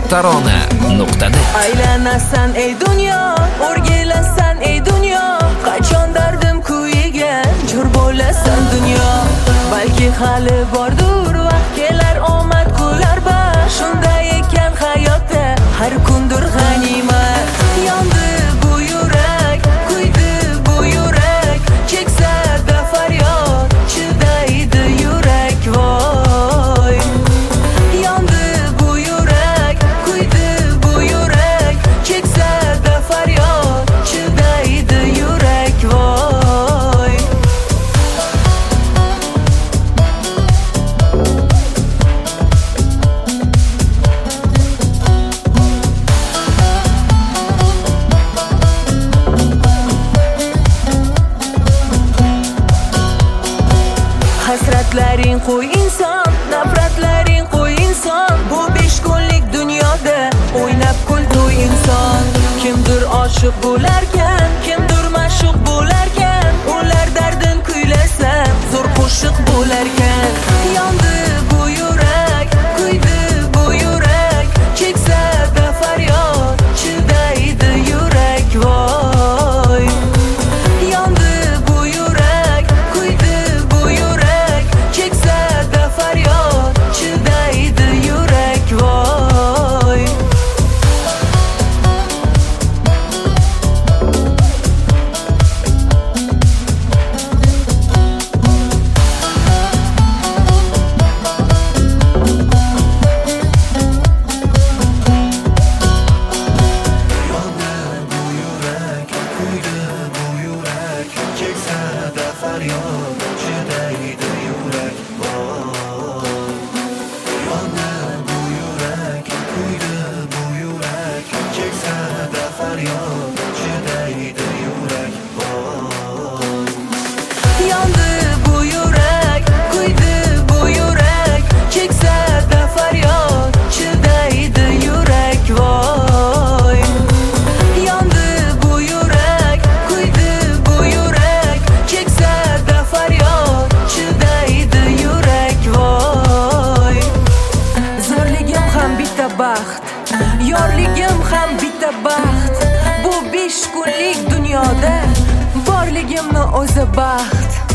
tarona.net. Aylanasan ey dunyo, o'rgilasan ey dunyo, qachon dardim kuyiga jur bo'lasan dunyo. Balki hali bordur vaqt, kelar omad kular baxt. Shunday ekan hayotda har kundir g'animat. Yondi bu yurak, kuydi bu yurak, cheksada faryod, chidaydi yurak voy. Yondi bu yurak, kuydi bu yurak, cheksada faryod, chidaydi yurak voy. Hasratlaring qo'y inson, nafratlaring qo'y inson. Bu 5 kunlik dunyoda o'ynab kul to'y inson. Kimdir oshiq bo'larkan, kimdir ma'shuq bo'larkan, ular dardin kuylasa zo'r qo'shiq bo'larkan. Yondi bu yurak, kuydi bu yurak, cheksada faryod, chidaydi yurak voy. Yondi bu yurak, kuydi bu yurak, cheksada faryod, chidaydi yurak voy. Yondi bu yurak, kuydi bu yurak, cheksada faryod, chidaydi yurak voy. Yondi bu yurak, kuydi bu yurak, cheksada faryod, chidaydi yurak voy. Zo'rligim ham bitta baxt, yorligim ham bitta baxt. Bu 5 kunlik dunyoda borligimni o'zi baxt.